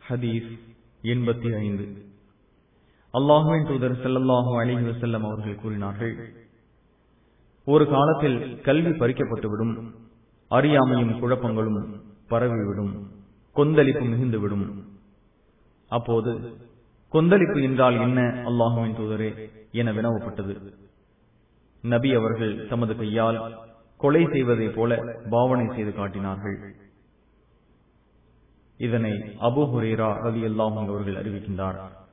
ஹதீஸ் 85. அல்லாஹ்வின் தூதர் ஸல்லல்லாஹு அலைஹி வஸல்லம் அவர்கள் கூறினார்கள், ஒரு காலத்தில் கல்வி பறிக்கப்பட்டுவிடும், அறியாமையும் குழப்பங்களும் பரவிவிடும், கொந்தளிப்பு மிகுந்துவிடும். அப்போது கொந்தளிப்பு என்றால் என்ன அல்லாஹ்வின் தூதரே என வினவப்பட்டது. நபி அவர்கள் தமது கையால் கொலை செய்வதை போல பாவனை செய்து காட்டினார்கள். இதனை அபூ ஹுரைரா ரலியல்லாஹு அன்ஹு அவர்கள் அறிவிக்கின்றார்.